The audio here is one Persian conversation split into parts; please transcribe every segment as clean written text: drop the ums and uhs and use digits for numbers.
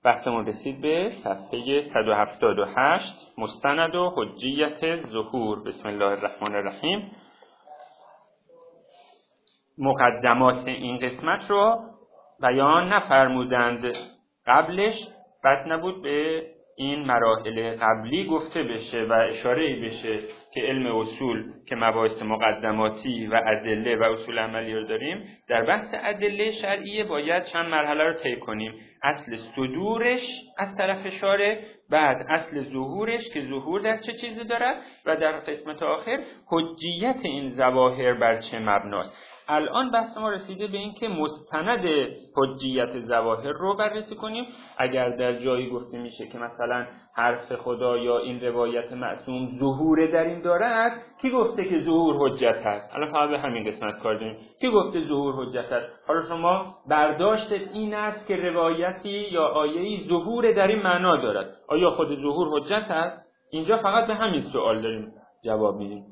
بحثمون رسید به صفحه 178 مستند و حجیت ظهور. بسم الله الرحمن الرحیم. مقدمات این قسمت رو بیان نفرمودند، قبلش بد نبود به این مراحل قبلی گفته بشه و اشاره بشه که علم اصول که مباحث مقدماتی و ادله و اصول عملی رو داریم، در بحث ادله شرعیه باید چند مرحله رو طی کنیم. اصل صدورش از طرف شارع، بعد اصل ظهورش که ظهور در چه چیزی داره، و در قسمت آخر حجیت این ظواهر بر چه مبناست. الان بحث ما رسیده به این که مستند حجیت ظواهر رو بررسی کنیم. اگر در جایی گفته میشه که مثلا حرف خدا یا این روایت معصوم ظهور در این دارد، کی گفته که ظهور حجت هست؟ الان فقط به همین قسمت کار داریم. کی گفته ظهور حجت هست؟ حالا شما برداشت این است که روایتی یا آیه‌ای ظهور در این معنا دارد، آیا خود ظهور حجت هست؟ اینجا فقط به همین سوال داریم جواب میدیم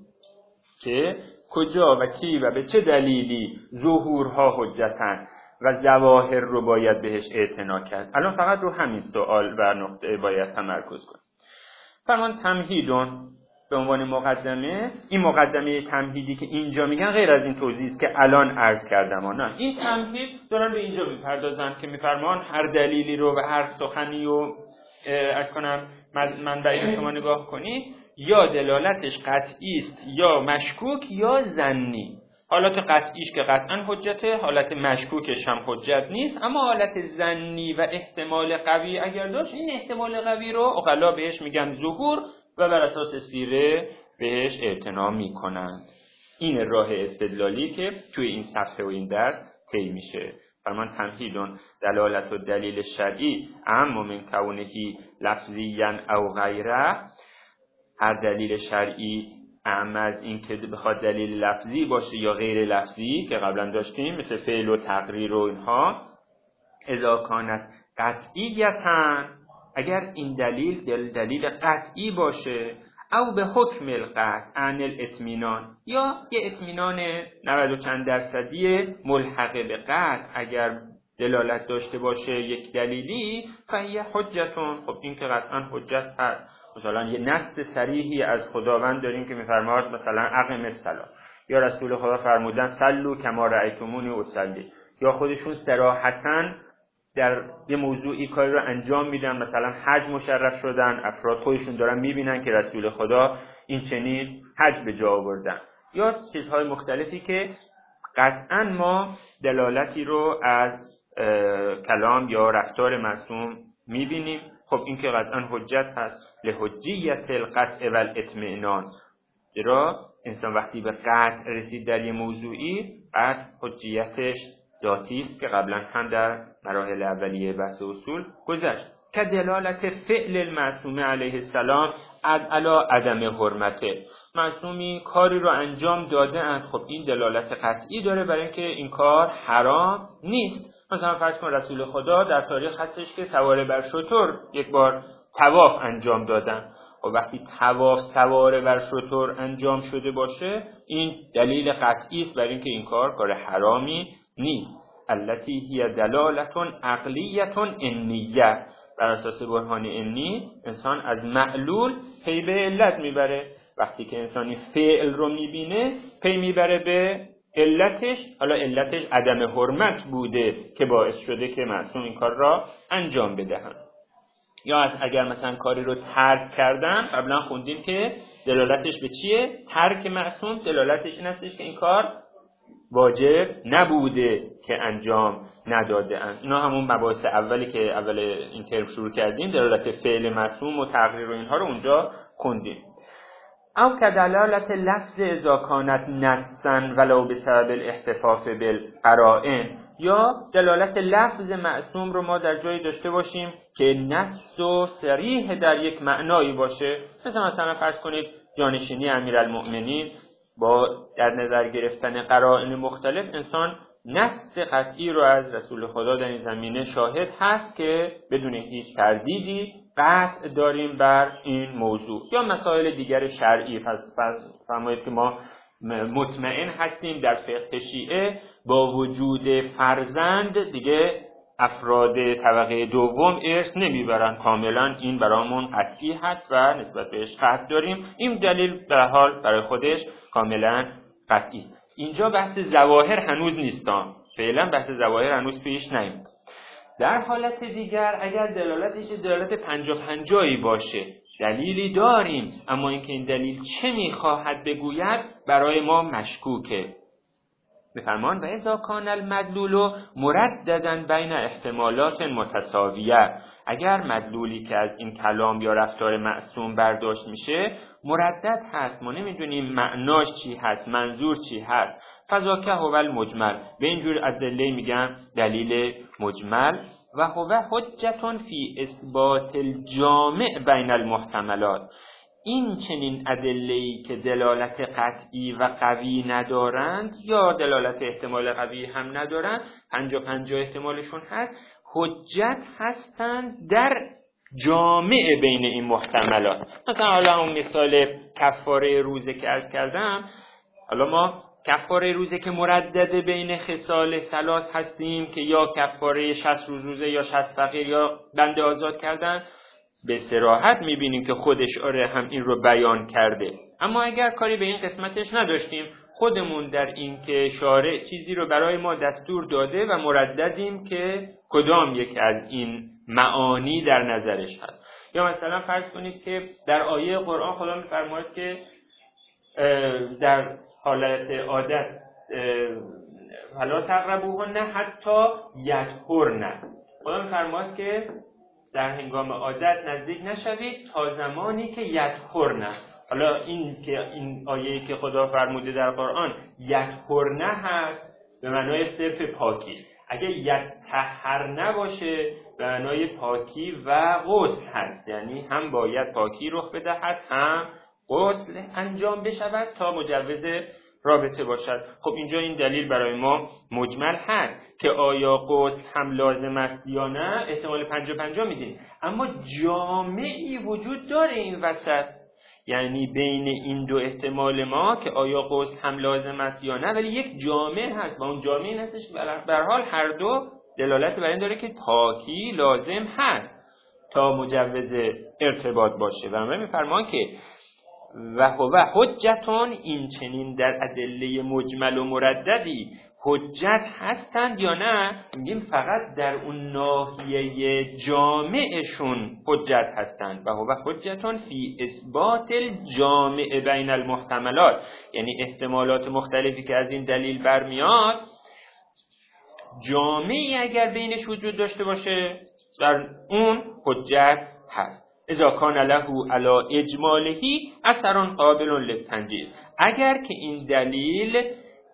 که کجا و کی و به چه دلیلی ظهورها حجتن و ظواهر رو باید بهش اعتنا کرد. الان فقط رو همین سوال و نقطه باید تمرکز کنیم. فرمان تمهیدون به عنوان مقدمه، این مقدمه تمهیدی که اینجا میگن غیر از این توضیح است که الان عرض کردم. نه، این تمهید دارن به اینجا میپردازن که میفرمان هر دلیلی رو و هر سخنی رو از کنم منبعی شما نگاه کنید، یا دلالتش قطعی است یا مشکوک یا ظنی. حالت قطعیش که قطعا حجته، حالت مشکوکش هم حجت نیست، اما حالت ظنی و احتمال قوی اگر داشت، این احتمال قوی رو عقلا بهش میگن ظهور و بر اساس سیره بهش اعتنا میکنند. این راه استدلالی که توی این صفحه و این درس طی میشه. فرمان تمهیدون دلالت و دلیل شرعی اما من کونهی لفظیاً او غیره، هر دلیل شرعی اعم از این که بخواد دلیل لفظی باشه یا غیر لفظی که قبلا داشتیم، مثل فعل و تقریر و اینها. اذا کانت قطعیتاً، اگر این دلیل قطعی باشه، او به حکم القطع عن الاطمینان، یا یه اطمینان 90 و چند درصدی ملحق به قطع اگر دلالت داشته باشه یک دلیلی، فهی حجتون، خب این که قطعا حجت هست. مثلا یه نص صریحی از خداوند داریم که میفرماد مثلا اقم الصلاة، یا رسول خدا فرمودن صلوا کما رأیتمونی اصلی، یا خودشون صراحتاً در یه موضوعی کاری رو انجام میدن، مثلا حج مشرف شدن، افراد خودشون دارن میبینن که رسول خدا این چنین حج به جا آوردن، یا چیزهای مختلفی که قطعاً ما دلالتی رو از کلام یا رفتار معصوم میبینیم. خب این که قطعاً حجت هست. لحجیت القطع و الاطمینان، چرا انسان وقتی به قطع رسید در یه موضوعی، قطع حجیتش ذاتی است که قبلا هم در مراحل اولیه بحث اصول گذشت. که دلالت فعل المعصوم علیه السلام علی عدم حرمته، معصومی کاری رو انجام داده اند، خب این دلالت قطعی داره برای اینکه این کار حرام نیست. مثلا فرض کن رسول خدا در تاریخ هستش که سواره بر شتر یک بار طواف انجام دادن، و وقتی طواف سواره بر شتر انجام شده باشه، این دلیل قطعی است برای اینکه این کار حرامی نیست. التي هی دلالت عقلیه انیه، بر اساس برهان انی انسان از معلول پی به علت میبره. وقتی که انسانی فعل رو میبینه پی میبره به علتش. حالا علتش عدم حرمت بوده که باعث شده که معصوم این کار را انجام بدهن. یا اگر مثلا کاری رو ترک کردن، قبلا خوندیم که دلالتش به چیه؟ ترک معصوم دلالتش این هستش که این کار واجب نبوده که انجام نداده اند. اینا همون مباحث اولی که اول این ترم شروع کردیم، دلالت فعل معصوم و تقریر و اینها رو اونجا خوندیم. او که دلالت لفظ اذا کانت نصا ولو بسبب الاحتفاف بالقرائن، یا دلالت لفظ معصوم رو ما در جایی داشته باشیم که نص و صریح در یک معنایی باشه. مثلا فرض کنید جانشینی امیرالمؤمنین با در نظر گرفتن قرائن مختلف، انسان نص قطعی رو از رسول خدا در این زمینه شاهد هست که بدون هیچ تردیدی قطع داریم بر این موضوع. یا مسائل دیگر شرعی، فرمایید که ما مطمئن هستیم در فقه شیعه با وجود فرزند دیگه افراد طبقه دوم ارث نمیبرن. کاملا این برامون قطعی هست و نسبت بهش قطع داریم. این دلیل به حال برای خودش کاملا قطعی است. اینجا بحث ظواهر هنوز نیستم، فعلا بحث ظواهر هنوز پیش نیامد. در حالت دیگر اگر دلالتش دلالت 50-50 باشه، دلیلی داریم اما اینکه این دلیل چه میخواهد بگوید برای ما مشکوکه. بفرمان و اذا کان المدلول مرددا بین احتمالات متساویه، اگر مدلولی که از این کلام یا رفتار معصوم برداشت میشه مردد هست، ما نمیدونیم معناش چی هست، منظور چی هست، فذاک هو المجمل، به اینجور ادله میگن دلیل مجمل. و هو حجة فی اثبات الجامع بین المحتملات، این چنین ادله‌ای که دلالت قطعی و قوی ندارند یا دلالت احتمال قوی هم ندارند، 50-50 احتمالشون هست، حجت هستند در جامع بین این محتملات. مثلا حالا اون مثال کفاره روزه که عرض کردم، حالا ما کفاره روزه که مردد بین خصال ثلاث هستیم که یا کفاره 60 روزه یا 60 فقیر یا بنده آزاد کردن، به صراحت میبینیم که خود اشاره هم این رو بیان کرده. اما اگر کاری به این قسمتش نداشتیم، خودمون در این که شارع چیزی رو برای ما دستور داده و مرددیم که کدام یک از این معانی در نظرش هست. یا مثلا فرض کنید که در آیه قرآن خدا میفرماید که در حالت عادت فلا تقربوهن حتی یطهرن، خدا میفرماید که در هنگام عادت نزدیک نشوید تا زمانی که یطهرن. حالا این آیه‌ای که خدا فرموده در قرآن یطهرن هست به معنای صرف پاکی، اگه یطهرن باشه به معنای پاکی و غسل هست، یعنی هم باید پاکی رخ بدهد هم غسل انجام بشود تا مجوز رابطه باشد. خب اینجا این دلیل برای ما مجمل هست که آیا غسل هم لازم است یا نه، احتمال 50-50 میدیم، اما جامعی وجود داره این وسط، یعنی بین این دو احتمال ما که آیا غسل هم لازم است یا نه، ولی یک جامع هست و اون جامع این هستش به هر حال هر دو دلالت بر این داره که پاکی لازم هست تا مجوز ارتباط باشه. و من میفرمان که و هو حجتون، این چنین در ادله مجمل و مرددی حجت هستند یا نه، میگیم فقط در اون ناحیه جامعشون حجت هستند. و هو حجتون فی اثبات الجامع بین المحتملات، یعنی احتمالات مختلفی که از این دلیل برمیاد، جامعی اگر بینش وجود داشته باشه در اون حجت هست. اذا کان له علی اجماله اثر قابل للتنجیز، اگر که این دلیل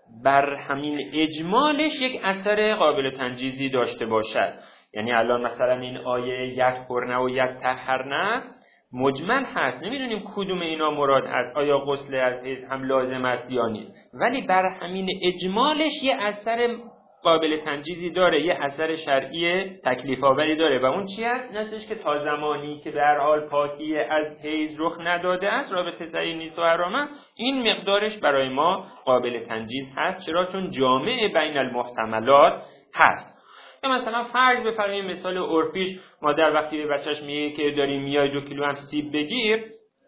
بر همین اجمالش یک اثر قابل تنجیزی داشته باشد. یعنی الان مثلا این آیه یطهرن و یطهرن مجمل هست، نمیدونیم کدوم اینا مراد است، آیا غسل از حیض هم لازم است یا نیست، ولی بر همین اجمالش یه اثر قابل تنجیزی داره، یه اثر شرعی تکلیف آوری داره. و اون چی است؟ نستش که تا زمانی که به هر حال پاکی از حیض رخ نداده است، رابطه صحیح نیست و حرامه، این مقدارش برای ما قابل تنجیز هست. چرا؟ چون جامع بین المحتملات هست. یا مثلا فرض بفرمایید مثال عرفیش، مادر وقتی به بچهش میگه که داری میای 2 کیلو هم سیب بگیر،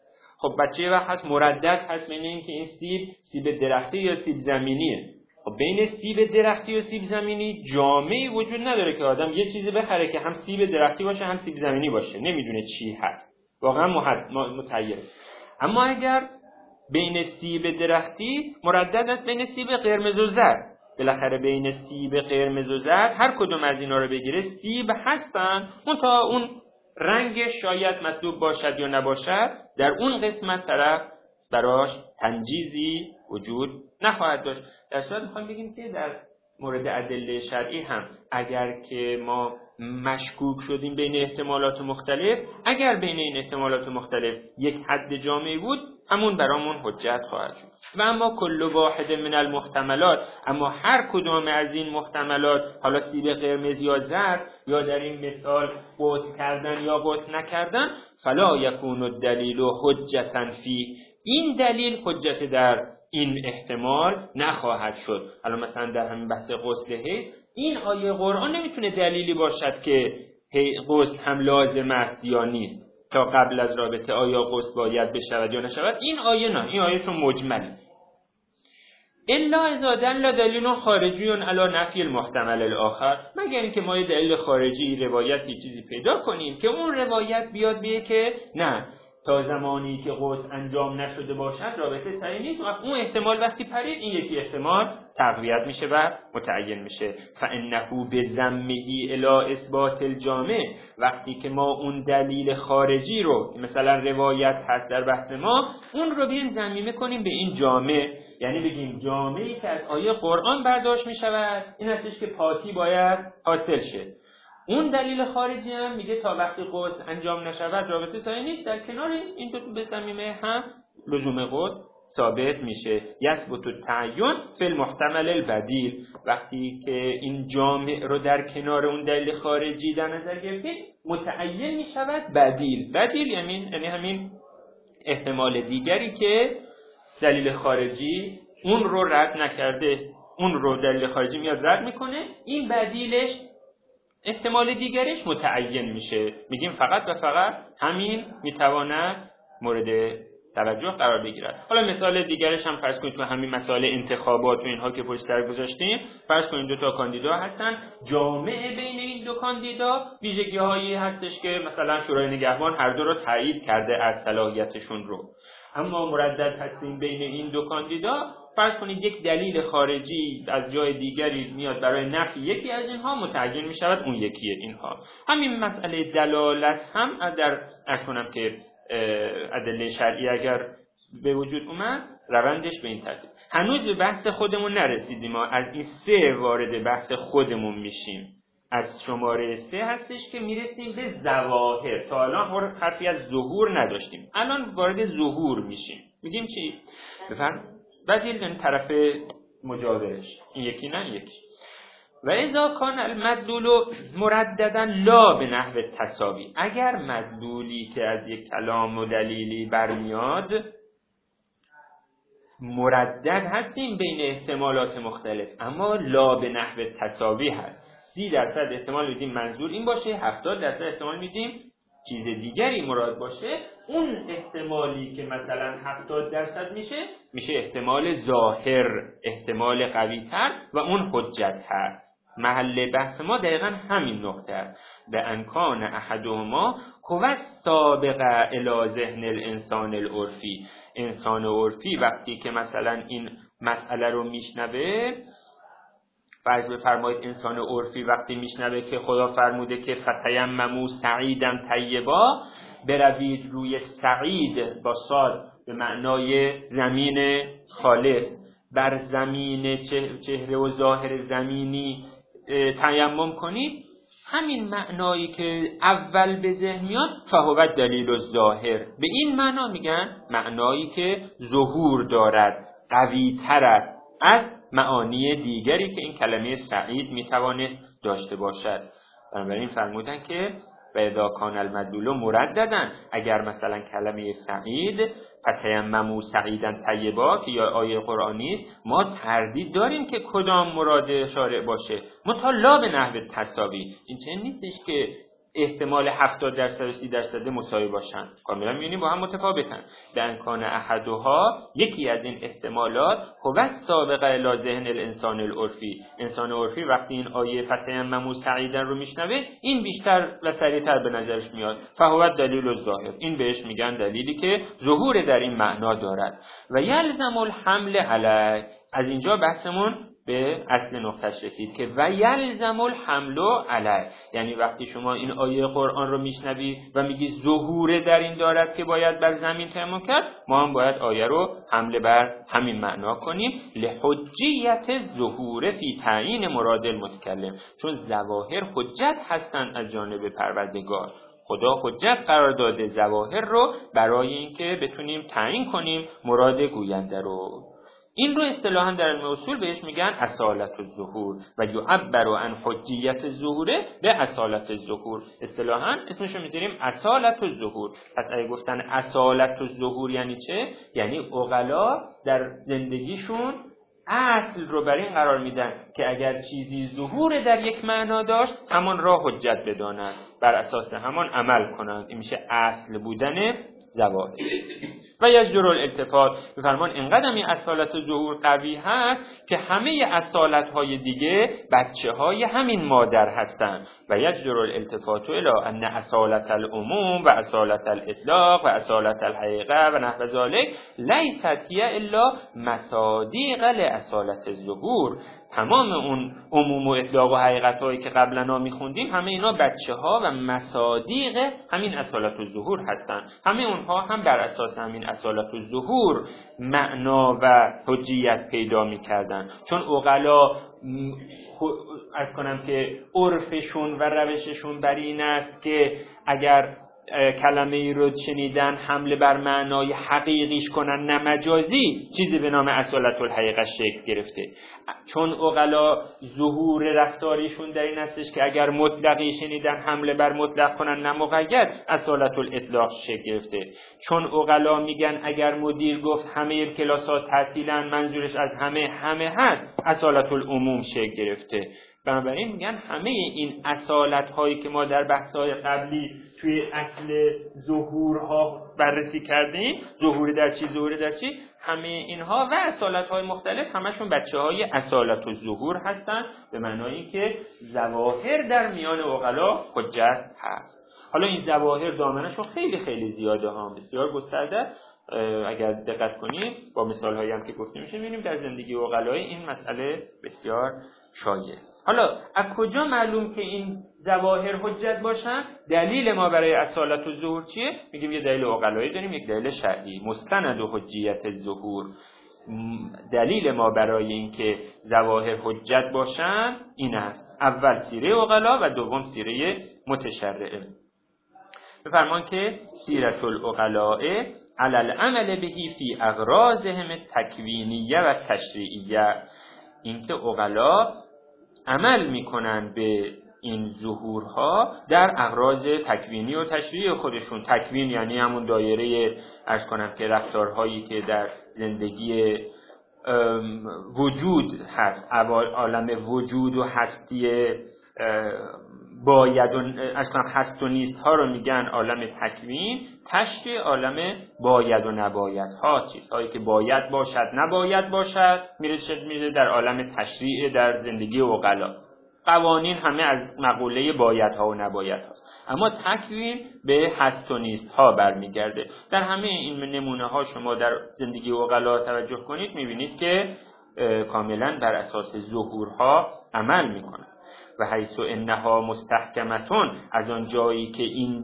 خب بچه وقت هست مردد هست بین این که این سیب درختی یا سیب زمینیه. خب بین سیب درختی و سیب زمینی جامعی وجود نداره که آدم یه چیزی بخره که هم سیب درختی باشه هم سیب زمینی باشه، نمیدونه چی هست، واقعا متحیر. اما اگر بین سیب درختی مردد است بین سیب قرمز و زرد، بالاخره بین سیب قرمز و زرد هر کدوم از اینا رو بگیره سیب هستن، تا اون رنگش شاید مطلوب باشد یا نباشد، در اون قسمت طرف براش تنجیزی وجود نخواهد داشت. در صورت میخوایم بگیم که در مورد ادله شرعی هم اگر که ما مشکوک شدیم بین احتمالات مختلف، اگر بین این احتمالات مختلف یک حد جامعی بود، همون برامون حجت خواهد شد. و اما کل واحد من المحتملات، اما هر کدام از این محتملات، حالا سیب قرمز یا زرد، یا در این مثال غسل کردن یا غسل نکردن، فلا یکون الدلیل حجتا فیه، این دلیل حجت در این احتمال نخواهد شد. حالا مثلا در همین بحث غسل حیض این آیه قرآن نمیتونه دلیلی باشد که غسل هم لازم است یا نیست تا قبل از رابطه آیا غسل باید بشود یا نشود. این آیه نه، این آیه چون مجمله. الا اذا دل دلیل خارجی علی نفی المحتمل الاخر، مگر اینکه ما یه دلیل خارجی، روایتی، چیزی پیدا کنیم که اون روایت بیاد بگه که نه، تا زمانی که غسل انجام نشده باشد رابطه صحیح نیست. اون احتمال وقتی پرید، این یکی احتمال تقویت میشه و متعین میشه. فانه بذمه الی اثبات الجامع، وقتی که ما اون دلیل خارجی رو مثلا روایت هست در بحث ما، اون رو بیایم ضمیمه کنیم به این جامع، یعنی بگیم جامعی که از آیه قرآن برداشت میشود این هستش که پاکی باید حاصل شه. اون دلیل خارجی هم میگه تا وقتی غسل انجام نشود رابطه صحیح نیست. در کنار این دو به ضمیمه هم لزوم غسل ثابت میشه. یثبت التعین فی المحتمل البدیل، وقتی که این جامع رو در کنار اون دلیل خارجی در نظر گرفتیم متعین میشود بدیل. بدیل یعنی همین احتمال دیگری که دلیل خارجی اون رو رد نکرده، اون رو دلیل خارجی میاد رد میکنه، این بدیلش احتمال دیگرش متعین میشه. میگیم فقط و فقط همین میتواند مورد توجه قرار بگیرد. حالا مثال دیگرش هم فرض کنید تو همین مسائل انتخابات و اینها که پشت سر گذاشتیم، فرض کنید دو تا کاندیدا هستن، جامع بین این دو کاندیدا ویژگی‌هایی هستش که مثلا شورای نگهبان هر دو رو تایید کرده از صلاحیتشون رو، اما مردد هستیم بین این دو کاندیدا. فرض کنید یک دلیل خارجی از جای دیگری میاد برای نفی یکی از اینها، متعین می شود اون یکی اینها. همین مسئله دلالت هم در ارسونم که ادله شرعی اگر به وجود اومد روندش به این ترتیب. هنوز به بحث خودمون نرسیدیم، ما از این 3 وارد بحث خودمون میشیم. از شماره 3 هستش که میرسیم به ظواهر. تا الان حرفی از ظهور نداشتیم، الان وارد ظهور میشیم. میگیم چی؟ بفرم بدیل این طرف مجاورش، این یکی نه یکی. و اذا کان المدلول مرددا لا به نحو تساوی، اگر مدلولی که از یک کلام و دلیلی برمیاد مردد هستیم بین احتمالات مختلف، اما لا به نحو تساوی هست. 30% احتمال میدیم منظور این باشه، 70% احتمال میدیم چیز دیگری مراد باشه. اون احتمالی که مثلا 70% میشه احتمال ظاهر، احتمال قوی تر و اون حجت هست. محل بحث ما دقیقا همین نقطه است. به انکان احدهما قوت سابقه الی ذهن الانسان العرفی، انسان عرفی وقتی که مثلا این مسئله رو میشنوه، فرض بفرمایید انسان عرفی وقتی میشنوه که خدا فرموده که فتیمموا صعیدا طیبا، بروید روی صعید با صاد به معنای زمین خالص، بر زمین چهره و ظاهر زمینی تیمم کنید، همین معنایی که اول به ذهن میاد فهو دلیل الظاهر، به این معنا میگن معنایی که ظهور دارد، قوی تر است از معانی دیگری که این کلمه سعید میتوانست داشته باشد. بنابراین فرمودن که و اذا کان المدلول مرددا، اگر مثلا کلمه سعید فتیمموا صعیدا طیبا که یا آیه قرآنی است، ما تردید داریم که کدام مراد شارع باشه، مطالعه به نحو تساوی. این چه نیستش که احتمال 70% و 30% مساوی باشن، کاملا می‌بینیم با هم متفاوتن. به امکان احدها، یکی از این احتمالات هو سابقه الی ذهن الانسان العرفی، انسان عرفی وقتی این آیه فتیمموا صعیدا رو میشنوه این بیشتر و سریعتر به نظرش میاد، فهو دلیل الظاهر، این بهش میگن دلیلی که ظهور در این معنا دارد. و یلزم الحمل علی، از اینجا بحثمون به اصل نقطه‌اش رسید که و یلزم الحمل علی، یعنی وقتی شما این آیه قرآن رو میشنوی و میگی ظهور در این دارد که باید بر زمین تیمم کرد، ما هم باید آیه رو حمل بر همین معنا کنیم، لحجیت ظهور فی تعیین مراد المتکلم، چون ظواهر حجت هستند از جانب پروردگار. خدا حجت قرار داده ظواهر رو برای اینکه بتونیم تعیین کنیم مراد گوینده رو. این رو اصطلاحاً در علم اصول بهش میگن اصالت الظهور و یعبر عن حجیت الظهور به اصالت الظهور. اصطلاحاً اسمش رو میذاریم اصالت الظهور. پس اگه گفتن اصالت الظهور یعنی چه؟ یعنی عقلا در زندگیشون اصل رو بر این قرار میدن که اگر چیزی ظهور در یک معنا داشت همان را حجت بدانند، بر اساس همان عمل کنند. این میشه اصل بودن ظواهر. و یجدر الالتفات، بفرمان اینقدر این اصالت ظهور قوی هست که همه اصالت‌های دیگه بچه‌های همین مادر هستند. و یجدر الالتفات الی ان اصالت العموم و اصالت الاطلاق و اصالت الحقیقه و نحو ذلک لیست هی الا مصادیق لاصالت الظهور. تمام اون عموم و اطلاق و حقیقت‌هایی که قبلا می‌خوندیم همه اینا بچه‌ها و مصادیق همین اصالت الظهور هستند. همه اونها هم بر اساس همین اصالت الظهور معنا و حجیت پیدا می‌کردن. چون عقلا عرض کنم که عرفشون و روششون بر این است که اگر کلمه ای رو شنیدن حمله بر معنای حقیقیش کنن نه مجازی، چیزی به نام اصالت الحقیقه شکل گرفته. چون عقلا ظهور رفتاریشون در این هستش که اگر مطلقی شنیدن حمله بر مطلق کنن نه مقید، اصالت الاطلاق شکل گرفته. چون عقلا میگن اگر مدیر گفت همه کلاس‌ها تعطیلن منظورش از همه هست، اصالت العموم شکل گرفته. بنابراین میگن همه این اصالت هایی که ما در بحث‌های قبلی توی اصل ظهورها بررسی کردیم، ظهور در چی، همه اینها و اصالت های مختلف همشون بچه های اصالت و ظهور هستن، به معنایی که ظواهر در میان عقلا حجت هست. حالا این ظواهر دامنشون خیلی خیلی زیاده ها، بسیار گسترده. اگر دقت کنید با مثال هایی هم که گفتیم میشه می‌بینیم در زندگی عقلای این مسئله بسیار شایع. حالا از کجا معلوم که این ظواهر حجت باشن؟ دلیل ما برای اصالت و ظهور چیه؟ میگیم یه دلیل عقلایی داریم، یک دلیل شرعی. مستند و حجیت الظهور، دلیل ما برای اینکه ظواهر حجت باشن این است: اول سیره عقلا و دوم سیره متشرعه. بفرمان که سیرت العقلاء علی العمل بهی فی اغراضهم التکوینیه و تشریعیه، اینکه عقلا عمل میکنن به این ظهورها در اغراض تکوینی و تشریعی خودشون. تکوین یعنی همون دایره عرض کنم که رفتارهایی که در زندگی وجود هست، عالم وجود و هستی باید و عرض کنم هست و نیست ها رو میگن عالم تکوین. تشریع عالم باید و نباید ها، چیزهایی که باید باشد نباید باشد میره در عالم تشریع در زندگی عقلا. قوانین همه از مقوله باید ها و نباید هاست، اما تکوین به هست و نیست ها برمیگرده. در همه این نمونه ها شما در زندگی عقلا توجه کنید میبینید که کاملا بر اساس ظهورها عمل میکنن. و حیث انها مستحکمتون، از آن جایی که این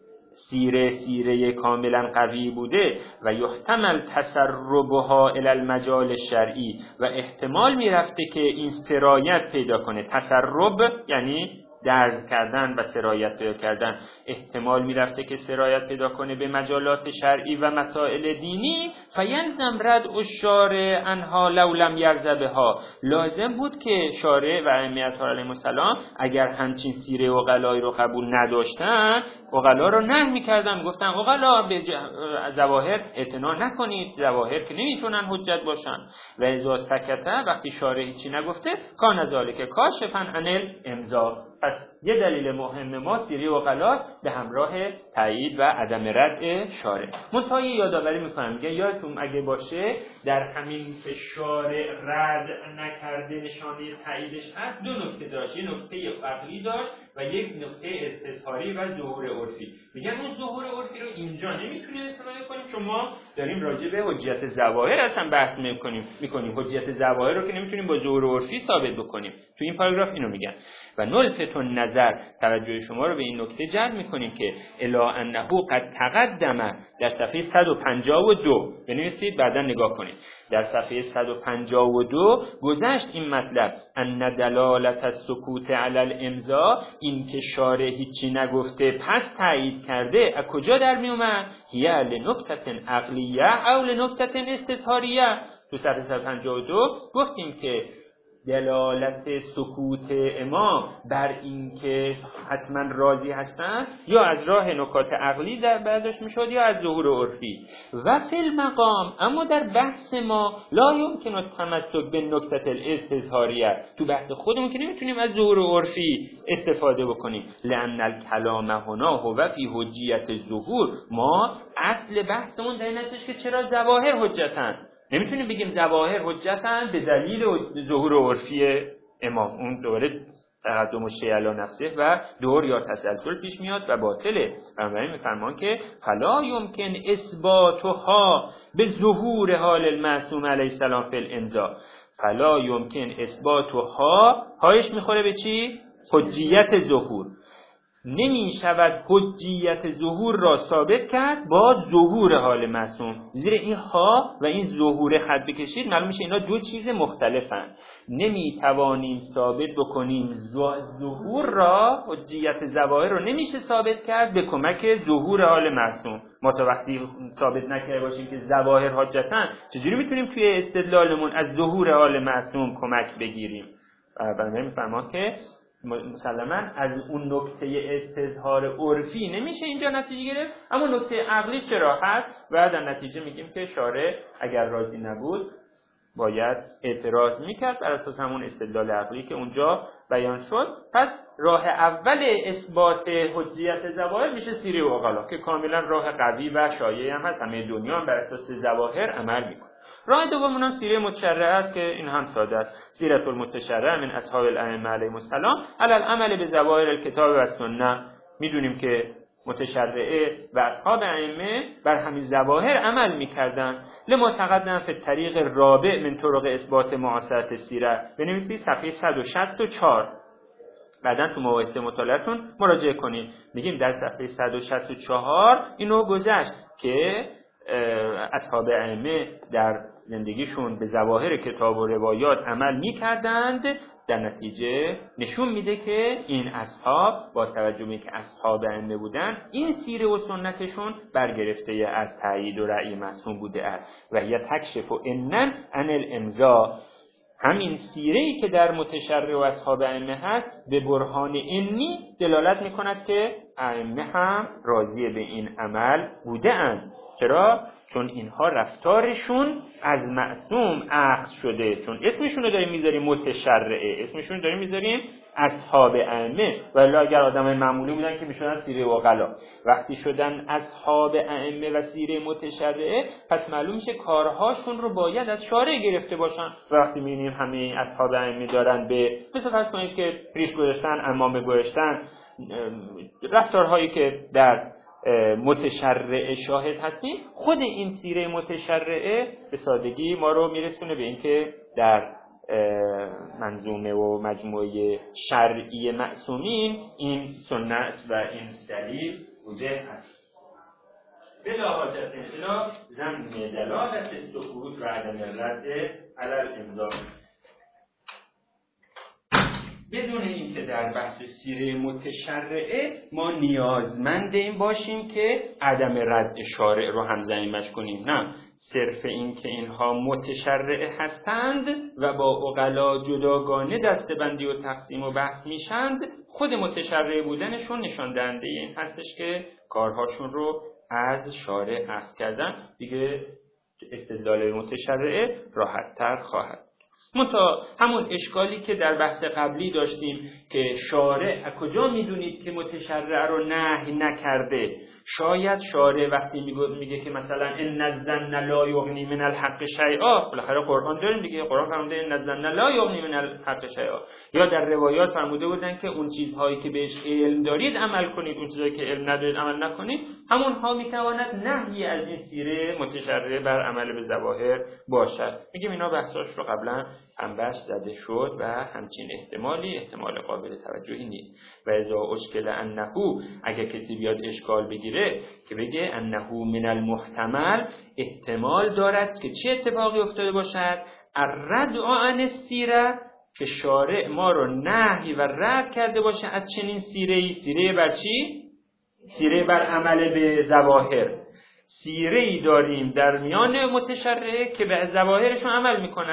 سیره کاملا قوی بوده، و یحتمل تسربها الی المجال الشرعی، و احتمال میرفته که این سرایت پیدا کنه. تسرب یعنی درز کردن و سرایت پیدا کردن، احتمال میرفته که سرایت پیدا کنه به مجالات شرعی و مسائل دینی. فینظم رد الشارع انها لو لم یرزبها، لازم بود که شارع و ائمه علیهم السلام اگر همچین سیره عقلایی رو قبول نداشتن، عقلا رو نهی میکردن، گفتن عقلا به ظواهر اعتنا نکنید، ظواهر که نمیتونن حجت باشن. و اذا سکته، وقتی شارع هیچی نگفته، کان ذالک کاشفا عن الامضا. پس یه دلیل مهم ما سیره عقلاست به همراه تایید و عدم رد شارع. منتهی یادآوری میکنم، میگه یادتون اگه باشه در همین شارع رد نکرده نشانه تاییدش هست، دو نکته داشت، یه نکته عقلی داشت و یک نکته استظهاری و ظهور عرفی. میگن اون ظهور عرفی رو اینجا نمیتونیم استفاده کنیم، چون ما داریم راجع به حجیت ظواهر اصلا بحث میکنیم. حجیت ظواهر رو که نمیتونیم با ظهور عرفی ثابت بکنیم. تو این پاراگراف اینو میگن. و نلفت النظر، توجه شما رو به این نکته جلب میکنیم که الا انه قد تقدم، در صفحه 152 بنویسید بعدا نگاه کنید. در صفحه 152 گذشت این مطلب: ان دلالت السکوت علی الامضا، این که شارع هیچی نگفته پس تایید کرده، از کجا در می اومد؟ هی لنکته عقلیه او لنکته استظهاریه. تو صفحه 152 گفتیم که دلالت سکوت امام بر این که حتما راضی هستن یا از راه نکات عقلی در برداشت میشد یا از ظهور عرفی. و فی المقام، اما در بحث ما لا یمکن التمسک بالنکته الاستظهاریه، تو بحث خودمون که نمیتونیم از ظهور عرفی استفاده بکنیم. لأن الکلام هنا هو فی حجیت الظهور، ما اصل بحثمون در این هستش که چرا ظواهر حجتن. نمیتونیم بگیم ظواهر حجتن به دلیل ظهور عرفی امام، اون دوره تقدم شیعه علی نفسه و دور یا تسلسل پیش میاد و باطله. بنابراین میفرمان که فلا یمکن اثباتها به ظهور حال المعصوم علیه السلام فی الامضا. فلا یمکن اثباتها، هایش میخوره به چی؟ حجیت ظهور. نمی شود حجیت ظهور را ثابت کرد با ظهور حال معصوم. زیر این ها و این ظهور خط بکشید معلوم میشه اینا دو چیز مختلفن. نمی توانیم ثابت بکنیم ظهور را، حجیت ظواهر رو نمیشه ثابت کرد به کمک ظهور حال معصوم. ما تا وقتی ثابت نکرده باشیم که ظواهر حجتن، چجوری میتونیم توی استدلالمون از ظهور حال معصوم کمک بگیریم؟ بنابراین میفرمان که مسلماً از اون نکته استظهار عرفی نمیشه اینجا نتیجه گرفت، اما نکته عقلی چرا هست و در نتیجه میگیم که شارع اگر راضی نبود باید اعتراض میکرد بر اساس همون استدلال عقلی که اونجا بیان شد. پس راه اول اثبات حجیت ظواهر میشه سیره عقلا که کاملا راه قوی و شایعی هم هست، همه دنیا هم بر اساس ظواهر عمل میکنه. راه دوم هم سیره متشرعه است که این هم ساده است. سیرة المتشرعه من اصحاب الائمه علیهم السلام علی العمل به ظواهر الکتاب و سنت. میدونیم که متشرعه و اصحاب ائمه بر همین ظواهر عمل میکردن. لما تقدم فی الطریق الرابع من طرق اثبات معاصرت السیره، بنویسید صفحه 164، بعداً تو مباحث مطالعه‌تون مراجعه کنید. میگیم در صفحه 164 اینو گذشت که اصحاب ائمه در زندگیشون به ظواهر کتاب و روایات عمل می‌کردند. در نتیجه نشون میده که این اصحاب با توجه به که اصحاب ائمه بودن، این سیره و سنتشون برگرفته از تایید و رأی معصوم بوده است و هی تکشف انن عن الامضا. همین سیره‌ای که در متشرع و اصحاب ائمه هست به برهان انی دلالت می‌کند که ائمه هم راضی به این عمل بوده اند. چرا؟ چون اینها رفتارشون از معصوم اخذ شده. چون اسمشون رو داریم میذاریم متشرعه، اسمشون رو داریم میذاریم اصحاب ائمه، ولی اگر آدمای معمولی بودن که میشدن سیره عقلا. وقتی شدن اصحاب ائمه و سیره متشرعه، پس معلوم میشه کارهاشون رو باید از شارع گرفته باشن. وقتی میبینیم همه اصحاب ائمه دارن به مثلا فرض کنید که ریش گذاشتن، عمامه گذاشتن، رفتارهایی که در متشرعه شاهد هستیم، خود این سیره متشرعه به سادگی ما رو میرسونه به اینکه در منظومه و مجموعه شرعی معصومین این سنت و این دلیل وجود هست. بلا حاجت اطلاع ضمن دلالت سکوت و عدم رد علی الامضا. بدون اینکه در بحث سیره متشرعه ما نیازمند این باشیم که عدم رد شارع رو هم ضمیمش کنیم، نه، صرف این که اینها متشرعه هستند و با عقلا جداگانه دسته‌بندی و تقسیم و بحث میشند، خود متشرعه بودنشون نشان دهنده این هستش که کارهاشون رو از شارع اخذ کردن. دیگه استدلال متشرعه راحت‌تر خواهد. همون اشکالی که در بحث قبلی داشتیم که شارع کجا میدونید که متشرع رو نهی نکرده؟ شاید شارع وقتی میگه که مثلا ان الظن لا یغنی من الحق شیئا، بالاخره قرآن داریم دیگه، قرآن فرموده ان الظن لا یغنی من الحق شیئا، یا در روایات فرموده بودن که اون چیزهایی که بهش علم دارید عمل کنید، اون چیزهایی که علم ندارید عمل نکنید. همونها میتواند نهی از این سیره متشرع بر عمل به ظواهر باشد. میگیم اینا بحثاش رو قبلا هم بحث زده شد و همچین احتمال قابل توجهی نیست. و اذا اشکل انه، اگه کسی بیاد اشکال بگیره که بگه انه من المحتمل، احتمال دارد که چه اتفاقی افتاده باشد؟ الرد عن السیره، که شارع ما رو نهی و رد کرده باشه از چنین سیره‌ای. سیره بر چی؟ سیره بر عمل به ظواهر. سیره‌ای داریم در میان متشرعه که به ظواهرشون عمل میکنن،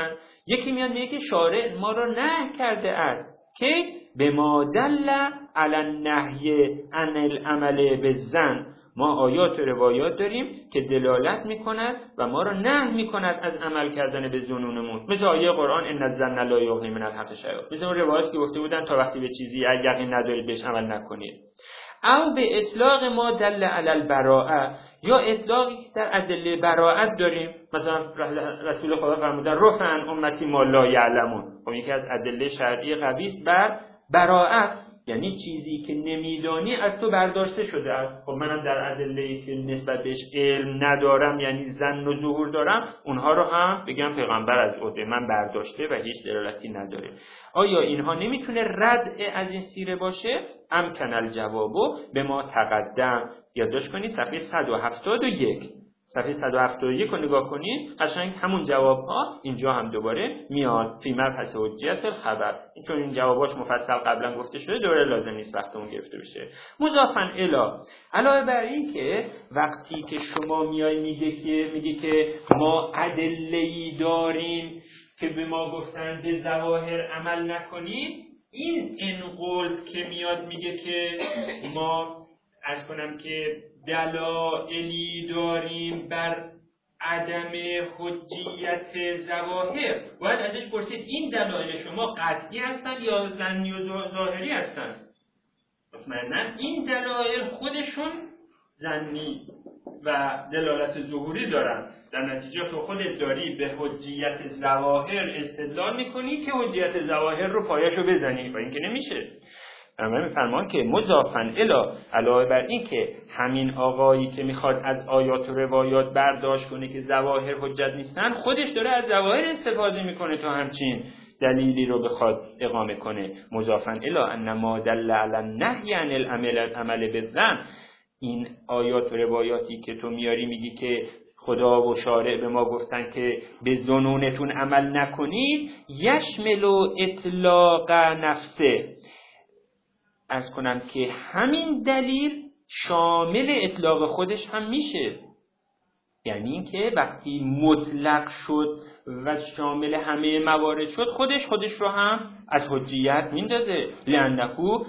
یکی میاد میگه که شارع ما را نهی کرده است که به ما دل علی النهی عن العمل بالظن. ما آیات و روایات داریم که دلالت میکند و ما را نهی میکند از عمل کردن به ظنونمون، مثل آیه قرآن ان الظن لا یغنی من الحق شیئا، مثل اون روایاتی که گفته بودن تا وقتی به چیزی یقین ندارید بهش عمل نکنید. او به اطلاق ما دل علی البراءه، یا اطلاقی که در ادله براءت داریم، مثلا رسول خدا فرمودن رفع عن امتی ما لا یعلمون. خب یکی از ادله شرعی قوی است بر براءت، یعنی چیزی که نمیدانی از تو برداشته شده است. خب منم در ادله‌ای که نسبت بهش علم ندارم، یعنی ظن و ظهور دارم، اونها رو هم بگم پیغمبر از عهده من برداشته و هیچ دلالتی نداره. آیا اینها نمیتونه رد از این سیره باشه؟ امکن الجوابو به ما تقدم. یادداشت کنید صفحه 171. صفحه 171 رو نگاه کنید، قشنگ همون جواب‌ها اینجا هم دوباره میاد. فی مبحث حجیت الخبر، چون این جواباش مفصل قبلا گفته شده، دوباره لازم نیست وقتمون گرفته بشه. مضافاً علاوه بر این که وقتی که شما میگی که ما ادله‌ای داریم که به ما گفتن به ظواهر عمل نکنید، این قول که میاد میگه که ما عرض کنم که دلایلی داریم بر عدم حجیت ظواهر، باید ازش پرسید این دلایل شما قطعی هستن یا ظنی و ظاهری هستن؟ مطمئنا این دلایل خودشون ظنی و دلالت ظهوری دارن. در نتیجه تو خودت داری به حجیت ظواهر استدلال میکنی که حجیت ظواهر رو پایشو بزنی و این که نمیشه. من میفرمان که مضافاً علاوه بر این که همین آقایی که میخواد از آیات و روایات برداشت کنه که ظواهر حجت نیستن، خودش داره از ظواهر استفاده میکنه تا همچین دلیلی رو بخواد اقامه کنه. مضافاً ان ما دل علی النهی عن العمل بالظن، این آیات و روایاتی که تو میاری میگی که خدا و شارع به ما گفتن که به ظنونتون عمل نکنید، یشمل اطلاق نفسه، از کنم که همین دلیل شامل اطلاق خودش هم میشه. یعنی این که وقتی مطلق شد و شامل همه موارد شد، خودش رو هم از حجیت میندازه. لأنه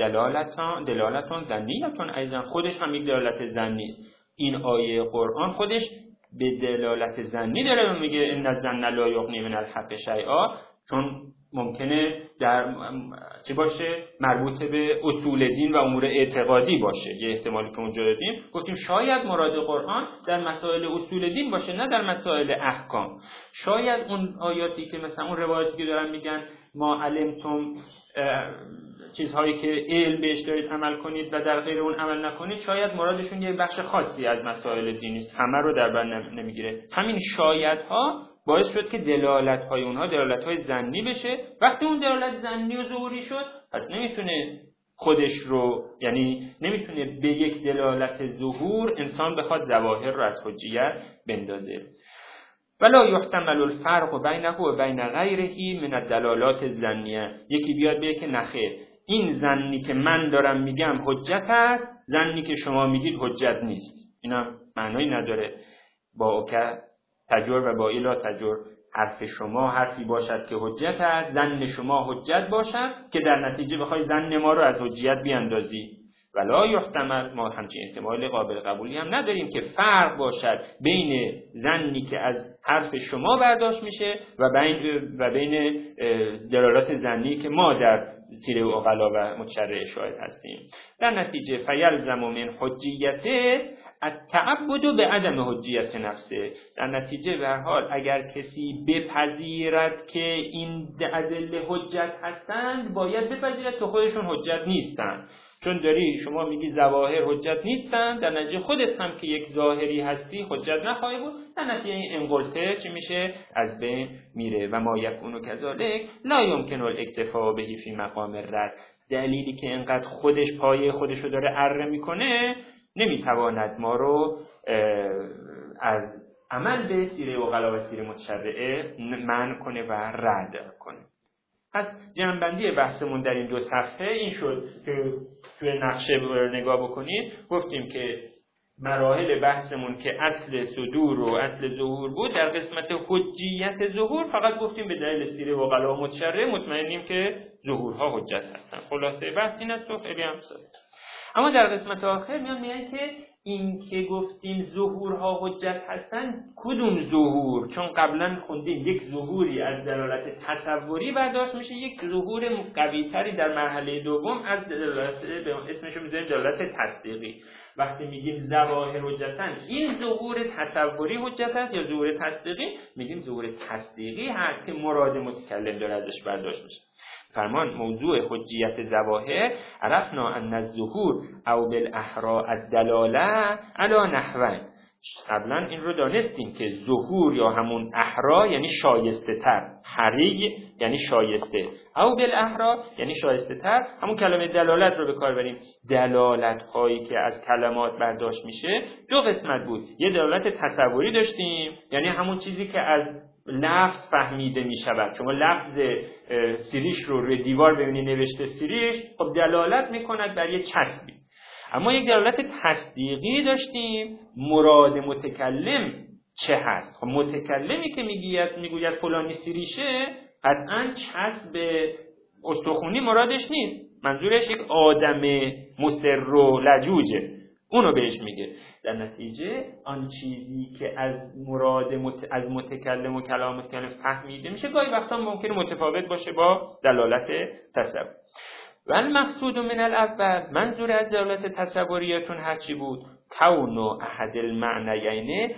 دلالتون ظنیتون، ایضا خودش هم یک دلالت ظنی است. این آیه قرآن خودش به دلالت ظنی داره میگه ان الظن لا یغنی من الحق شیئا، چون ممکنه در چی باشه؟ مربوط به اصول دین و امور اعتقادی باشه. یه احتمالی که اونجا دادیم، گفتیم شاید مراد قرآن در مسائل اصول دین باشه، نه در مسائل احکام. شاید اون آیاتی که مثلا اون روایاتی که دارن میگن ما علمتم چیزهایی که علم بهش دارید عمل کنید و در غیر اون عمل نکنید، شاید مرادشون یه بخش خاصی از مسائل دینی است، همه رو در بر نمیگیره. همین شایدها باعث شد که دلالت‌های اونها دلالت‌های ظنی بشه. وقتی اون دلالت ظنی و ظهوری شد، پس نمیتونه خودش رو، یعنی نمیتونه به یک دلالت ظهور انسان بخواد ظواهر رو از حجیت بندازه. ولا یحتمل الفرق بینه و بین غیره من الدلالات الظنیه. یکی بیاد بگه که نخیر، این ظنی که من دارم میگم حجت است، ظنی که شما میگید حجت نیست. اینا معنی نداره. با تجر و با ایلا تجر، حرف شما حرفی باشد که حجت است، ظن شما حجت باشد که در نتیجه بخوای ظن ما رو از حجیت بیاندازی. ولا یحتمل، ما همچین احتمال قابل قبولی هم نداریم که فرق باشد بین ظنی که از حرف شما برداشت میشه و بین دلالات ظنی که ما در سیره عقلا و متشرع شاهد هستیم. در نتیجه فیلزم من حجیته التعبد به عدم حجیت نفسه. در نتیجه به هر حال اگر کسی بپذیرد که این ادله حجت هستند، باید بپذیرد که خودشون حجت نیستند. چون داری شما میگی ظواهر حجت نیستن، در نتیجه خودت هم که یک ظاهری هستی حجت نخواهی بود. در نتیجه این انقلته چی میشه؟ از بین میره. و ما یکونو کذالک لا یمکن الاکتفاء به فی مقام رد. دلیلی که انقدر خودش پایه خودشو داره اره میکنه، نمیتواند ما رو از عمل به سیره عقلا و سیره متشرعه منع کنه و رد کنه. پس جنبندی بحثمون در این دو صفحه این شد که توی نقشه نگاه بکنید. گفتیم که مراحل بحثمون که اصل صدور و اصل ظهور بود، در قسمت حجیت ظهور فقط گفتیم به دلیل سیره و غلا و متشرع مطمئنیم که ظهورها حجت هستن. خلاصه بحث این است و خیلی هم ساده. اما در قسمت آخر میگن که این که گفتیم ظهورها حجت هستن، کدوم ظهور؟ چون قبلا خوندیم یک ظهوری از دلالت تصوری برداشت میشه، یک ظهور قوی‌تری در مرحله دوم از دلالت به اسمش رو میذاریم دلالت تصدیقی. وقتی میگیم ظواهر حجتن، این ظهور تصوری حجت است یا ظهور تصدیقی؟ میگیم ظهور تصدیقی هست که مراد متکلم داره ازش برداشت میشه. فرمان موضوع حجیت ظواهر عرفنا ان الظهور او بالاحرا الدلاله علی نحوین. قبلا این رو دانستیم که ظهور یا همون احرا یعنی شایسته تر، حریق یعنی شایسته، او بالاحرا یعنی شایسته تر، همون کلمه دلالت رو به کار بریم. دلالت هایی که از کلمات برداشت میشه دو قسمت بود. یه دلالت تصوری داشتیم، یعنی همون چیزی که از لفظ فهمیده می شود. شما لفظ سیریش رو روی دیوار ببینید نوشته سیریش، خب دلالت می کند بر یک چسبی. اما یک دلالت تصدیقی داشتیم، مراد متکلم چه هست. خب متکلمی که میگوید فلانی سیریشه، قطعاً چسب استخونی مرادش نیست، منظورش یک آدم مصر و لجوجه، اونو بهش میگه. در نتیجه آن چیزی که از مراد از متکلم و کلام متکلم فهمیده میشه گاهی وقتا ممکنه متفاوت باشه با دلالت تصوری. و المقصود من الاول، منظور از دلالت تصوریتون هرچی بود، کون احد المعنیین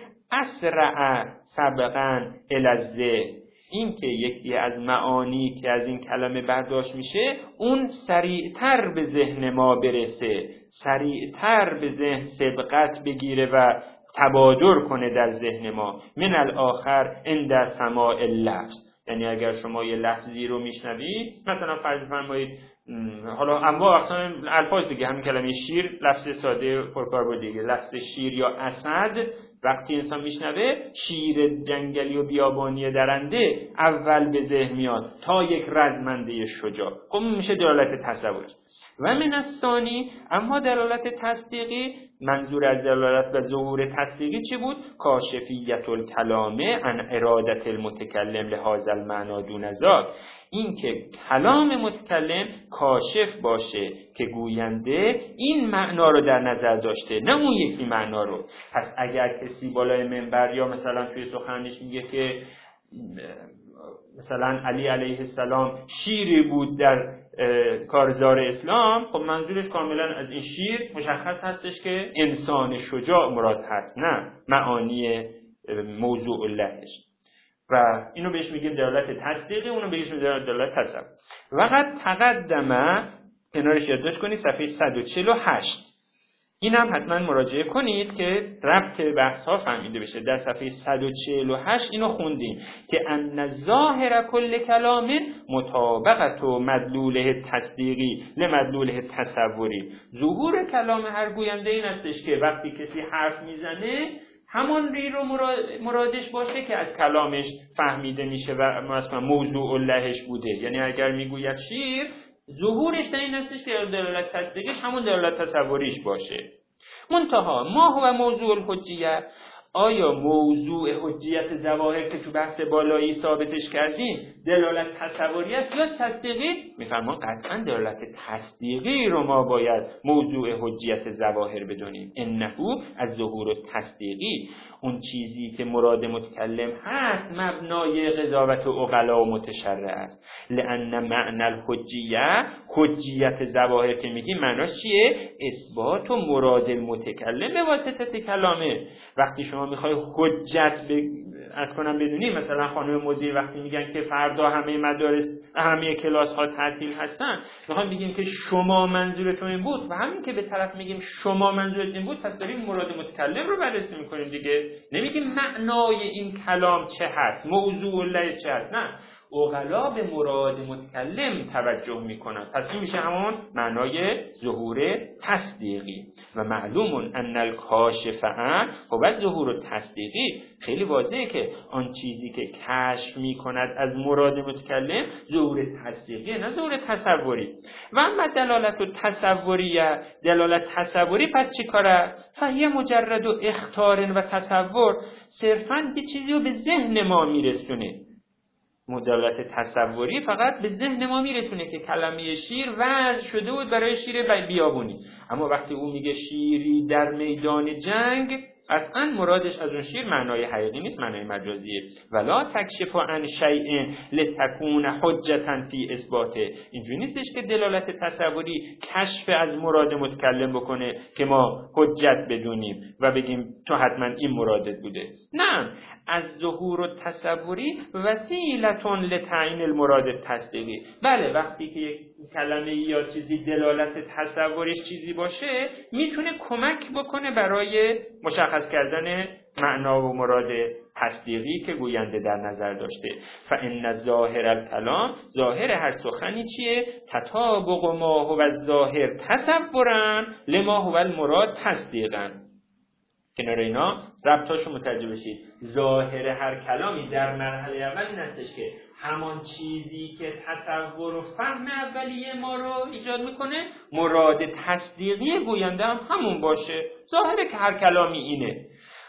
اسرع سبقا الی الذهن، این که یکی از معانی که از این کلمه برداشت میشه اون سریعتر به ذهن ما برسه، سریعتر به ذهن سبقت بگیره و تبادر کنه در ذهن ما. من الاخر عند سماع اللفظ، یعنی اگر شما یه لفظی رو میشنوی، مثلا فرض فرمایید حالا انواع اقسام الفاظ دیگه، همین کلمه شیر لفظ ساده پرکاربرد دیگه، لفظ شیر یا اسد وقتی انسان میشنوه شیر جنگلی و بیابانی درنده اول به ذهن میاد تا یک رزمنده شجاع. خب میشه دلالت تصوری. و من الثانی، اما دلالت تصدیقی، منظور از دلالت و ظهور تصدیقی چی بود؟ کاشفیت الکلام عن ارادت المتکلم لهذا المعنی دون ذاک، این که کلام متکلم کاشف باشه که گوینده این معنا رو در نظر داشته، نه اون یکی معنا رو. پس اگر کسی بالای منبر یا مثلا توی سخنش میگه که مثلا علی علیه السلام شیری بود در کارزار اسلام، خب منظورش کاملا از این شیر مشخص هستش که انسان شجاع مراد هست، نه معانی موضوع لهش. و اینو بهش میگیم دلالت تصدیقی، اونو بهش میگیم دلالت تصوری. وقت تقدمه، کنارش یادداشت کنید صفحه 148، این هم حتما مراجعه کنید که ربط بحث ها فهمیده بشه. در صفحه 148 اینو خوندیم که ان ظاهر کل کلام مطابقت و مدلوله تصدیقی لمدلوله تصوری. ظهور کلام هر گوینده این استش که وقتی کسی حرف میزنه همون ری رو مرادش باشه که از کلامش فهمیده میشه و مثلا موضوع لهش بوده. یعنی اگر میگوید شیر، ظهورش در این هستش که دلالت تصدیقیش همون دلالت تصوریش باشه. منتها ما هو موضوع الحجیه، آیا موضوع حجیت ظواهر که تو بحث بالایی ثابتش کردیم دلالت تصوری است یا تصدیقی؟ میفرمان قطعا دلالت تصدیقی رو ما باید موضوع حجیت ظواهر بدونیم. انه از ظهور تصدیقی، اون چیزی که مراد متکلم هست مبنای قضاوت و عقلا و متشرع است. لان معنی الحجیه، حجیت ظواهر که میگیم معناش چیه؟ اثبات و مراد المتکلم به واسطه کلامه. وقتی شما میخوای حجت از کنم بدونی، مثلا خانم مدیر وقتی میگن که فردا همه مدارس همه کلاس ها تعطیل هستن، میخوام بگیم که شما منظورتون این بود و همین که به طرف میگیم شما منظورتون این بود، پس داریم مراد متکلم رو بررسی میکنیم دیگه. نمیگیم معنای این کلام چه هست، موضوع له چه هست، نه، عقلا به مراد متکلم توجه میکنن. پس این میشه همون معنای ظهور تصدیقی و معلوم ان الکاشف عن هو الظهور تصدیقی. خیلی واضحه که آن چیزی که کشف میکند از مراد متکلم ظهور تصدیقی، نه ظهور تصوری. و اما دلالت تصوریه، دلالت تصوری پس چی کار است؟ فهیه مجرد و اختار و تصور، صرفاً یه چیزی رو به ذهن ما میرسونه. دلالت تصوری فقط به ذهن ما میرسونه که کلمه شیر وضع شده بود برای شیر بیابونی، اما وقتی او میگه شیری در میدان جنگ، اصلا مرادش از اون شیر معنای حقیقی نیست، معنای مجازیه. ولا تکشف عن شیء لتكون حجة فی اثباته. اینجوری نیستش که دلالت تصوری کشف از مراد متکلم بکنه که ما حجت بدونیم و بگیم تو حتما این مرادت بوده. نه، از ظهور و تصوری وسیلتون لتعیین المراد تصدیقی. بله، وقتی که یک کلمه یا چیزی دلالت تصوریش چیزی باشه میتونه کمک بکنه برای مشخص کردن معنا و مراد تصدیقی که گوینده در نظر داشته. فإن ظاهر الکلام، ظاهر هر سخنی چیه؟ تطابق ما هو الظاهر تصورا لما هو المراد تصدیقا. کنار اینا ربطاشو متوجه بشید. ظاهر هر کلامی در مرحله اول این هستش که همان چیزی که تصور و فهم اولیه ما رو ایجاد میکنه مراد تصدیقی گوینده هم همون باشه. ظاهره که هر کلامی اینه.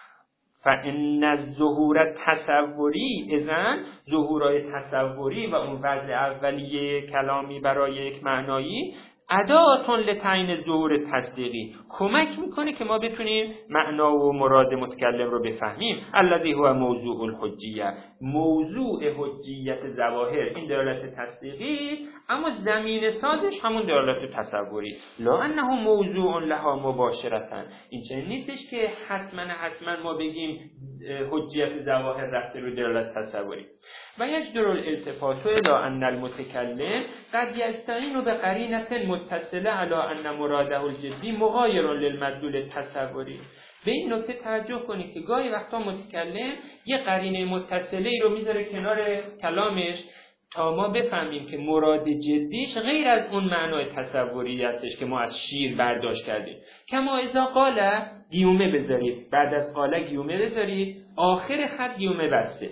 فإن الظهور التصوری، اذن ظهورای تصوری و اون وضع اولیه کلامی برای یک معنایی اداتون لتعیین ظهور تصدیقی، کمک میکنه که ما بتونیم معنا و مراد متکلم رو بفهمیم. الذی هو موضوع الحجیه، موضوع حجیت ظواهر این دلالت تصدیقی، اما زمین سازش همون دلالت تصوری. لا انه موضوع لها مباشرتا، این چنین نیستش که حتما ما بگیم حجیت ظواهر رفته رو دلالت تصوری. و یجدر الالتفات الى ان المتکلم قد یستعین بقرینه متصله علی ان مراده الجدی مغایر للمدلول التصوری. به این نکته توجه کنید که گاهی وقتا متکلم یه قرینه متصله رو میذاره کنار کلامش تا ما بفهمیم که مراد جدیش غیر از اون معنای تصوری هستش که ما از شیر برداشت کردیم. کما اذا قال، گیومه بذارید، بعد از قال گیومه بذارید، آخر خط گیومه بسته.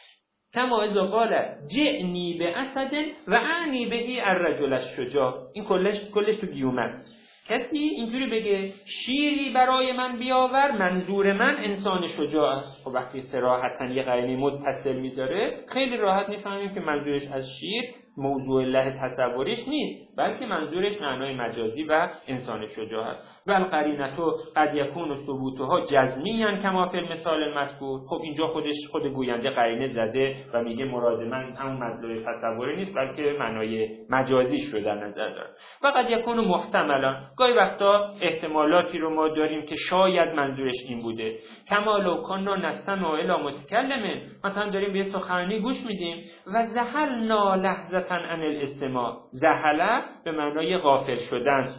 کما اذا قال جئنی به اسد و اعنی بهی الرجل الشجاع، این کلش تو گیومه است. کسی اینجوری بگه شیری برای من بیاور، منظور من انسان شجاع است. خب وقتی صراحتاً یه قرینه متصل میذاره خیلی راحت میفهمیم که منظورش از شیر موضوع له تصوریش نیست، بلکه منظورش معنای مجازی و انسان شجاع است. و القرینتو قد یکون ثبوتها جزمیاً کما فی المثال المذکور. خب اینجا خود گوینده قرینه زده و میگه مراد من همون مطلب تصوری نیست بلکه معنای مجازیش رو در نظر داره. و قد یکون محتملا، گاهی وقتا احتمالاتی رو ما داریم که شاید منظورش این بوده. کما لو کنا نستمع الی متکلم، مثلا داریم به سخنرانی گوش میدیم و ذهلنا لحظه عن الاستماع. ذهله به معنای غافل شدن،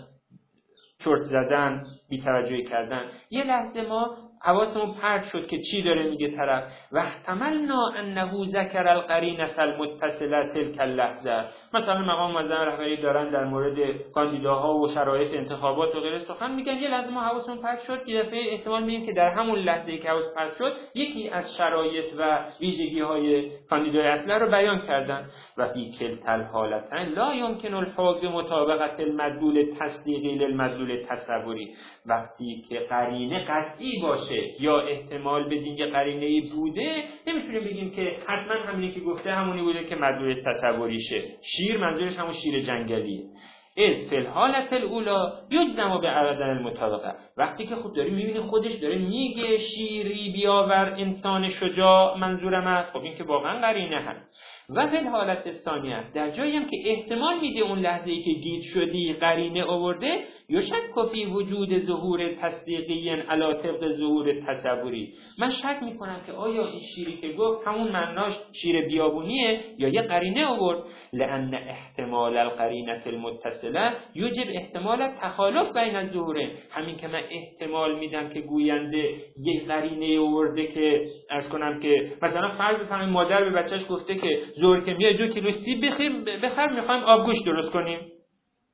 چرت زدن، بی‌توجهی کردن. یه لحظه ما حواسمون پرت شد که چی داره میگه طرف. و احتملنا انه ذکر القرینه المتصله تلک اللحظه. مثلا مقام معظم رهبری دارن در مورد کاندیداها و شرایط انتخابات و غیره سخن میگن، یه لحظه ما حواسمون پرت شد، یه دفعه احتمال میگیم که در همون لحظه‌ای که حواس پرت شد یکی از شرایط و ویژگی‌های کاندیدای اصلی رو بیان کردن. و فی کلتا الحالتین لا یمکن الحکم مطابقت المدلول تصدیقی للمدلول تصوری. وقتی که قرینه قطعی باشه یا احتمال بدین یه قرینه‌ای بوده، نمیتونیم بگیم که حتما همینی که گفته همونی بوده که مدلول تصوریشه. شیر منظورش همون شیر جنگلیه. از فی الحالت الاولا یجزم به عدم المطابقه. وقتی که خود داری میبینی خودش داره میگه شیری بیاور انسان شجاع منظورم است، خب این که واقعا قرینه هست. و فی الحالت الثانیه، در جایی هم که احتمال میده اون لحظه‌ای که گیج شدی قرینه آورده، یشک فی وجود ظهور تصدیقی علی طبق ظهور تصوری. من شک میکنم که آیا این شیری که گفت همون معناش شیر بیابونیه یا یه قرینه آورد. لان احتمال القرینه المتصله یوجب احتمال تخالف بین الظهورین. همین که من احتمال میدم که گوینده یه قرینه آورده که عرض کنم که مثلا فرض بفرمایید مادر به بچه‌ش گفته که ظهر که میای 2 کیلو سیب بخر میخوایم آبگوشت درست کنیم.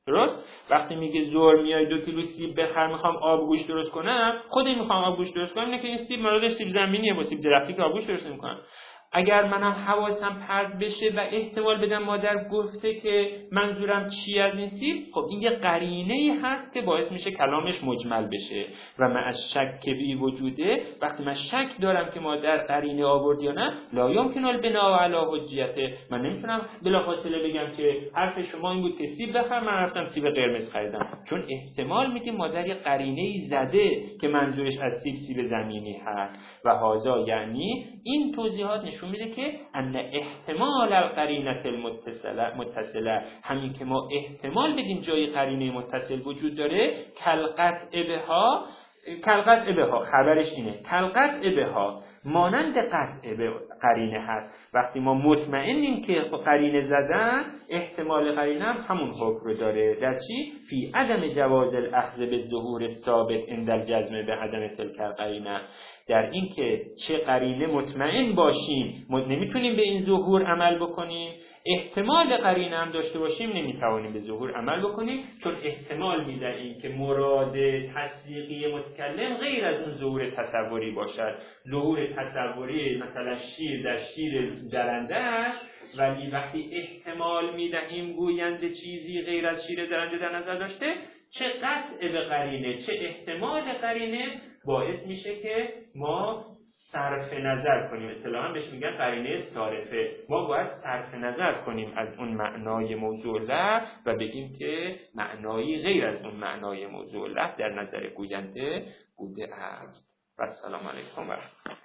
درست؟ وقتی میگه ظهر میای 2 کیلو سیب بخر میخوام آبگوش درست کنم، خودم میخوام آبگوش درست کنم، اینه که این سیب مرادش سیب زمینیه، با سیب درختی که آبگوش درست نمیکنم. اگر منم حواسم پرت بشه و احتمال بدم مادر گفته که منظورم چی از این سیب، خب این یه قرینه‌ای هست که باعث میشه کلامش مجمل بشه. و من از شک بی وجوده، وقتی من شک دارم که مادر قرینه آورد یا نه، لا یمکن البناء علی حجیته، من نمیتونم بلافاصله بگم که حرف شما این بود که سیب بخر، من رفتم سیب قرمز خریدم، چون احتمال میده مادر یه قرینه‌ای زده که منظورش از سیب زمینی هست. و هذا یعنی این توضیحات نشون میده که ان احتمال القرینه المتصله، همین که ما احتمال بدیم جای قرینه متصل وجود داره، کلقطع بها خبرش اینه، کلقطع بها مانند قطع به قرینه هست. وقتی ما مطمئنیم که قرینه زدن، احتمال قرینه هم همون حکم رو داره. در چی؟ فی عدم جواز الاخذ بالظهور ثابت عند الجزم به عدم تلک القرینه، در این که چه قرینه مطمئن باشیم نمیتونیم به این ظهور عمل بکنیم، احتمال قرینه هم داشته باشیم نمیتوانیم به ظهور عمل بکنیم، چون احتمال میدهیم که مراد تصدیقی متکلم غیر از اون ظهور تصوری باشد. ظهور تصوری مثلا شیر در شیر درنده است، ولی وقتی احتمال میدهیم گوینده چیزی غیر از شیر درنده در نظر داشته، چه قطع به قرینه چه احتمال قرینه باعث میشه که ما صرف نظر کنیم. اصطلاحاً بهش میگن قرینه صارفه. ما باید صرف نظر کنیم از اون معنای موضوع له و بگیم که معنایی غیر از اون معنای موضوع له در نظر گوینده بوده است. و السلام علیکم و رحمت الله.